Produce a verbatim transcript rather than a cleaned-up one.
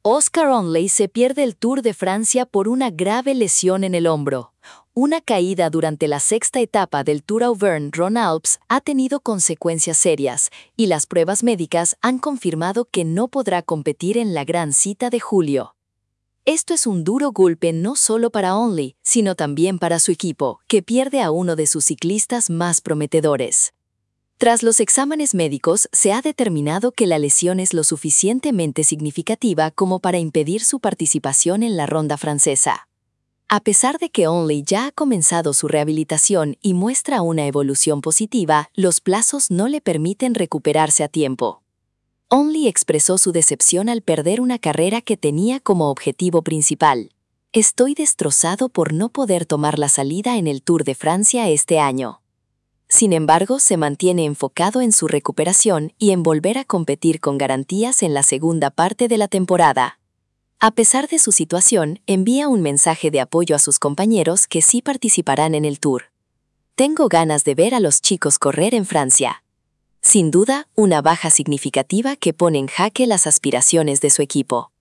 Oscar Onley se pierde el Tour de Francia por una grave lesión en el hombro. Una caída durante la sexta etapa del Tour Auvergne-Rhône-Alpes ha tenido consecuencias serias y las pruebas médicas han confirmado que no podrá competir en la gran cita de julio. Esto es un duro golpe no solo para Onley, sino también para su equipo, que pierde a uno de sus ciclistas más prometedores. Tras los exámenes médicos, se ha determinado que la lesión es lo suficientemente significativa como para impedir su participación en la ronda francesa. A pesar de que Onley ya ha comenzado su rehabilitación y muestra una evolución positiva, los plazos no le permiten recuperarse a tiempo. Onley expresó su decepción al perder una carrera que tenía como objetivo principal. Estoy destrozado por no poder tomar la salida en el Tour de Francia este año. Sin embargo, se mantiene enfocado en su recuperación y en volver a competir con garantías en la segunda parte de la temporada. A pesar de su situación, envía un mensaje de apoyo a sus compañeros que sí participarán en el Tour. Tengo ganas de ver a los chicos correr en Francia. Sin duda, una baja significativa que pone en jaque las aspiraciones de su equipo.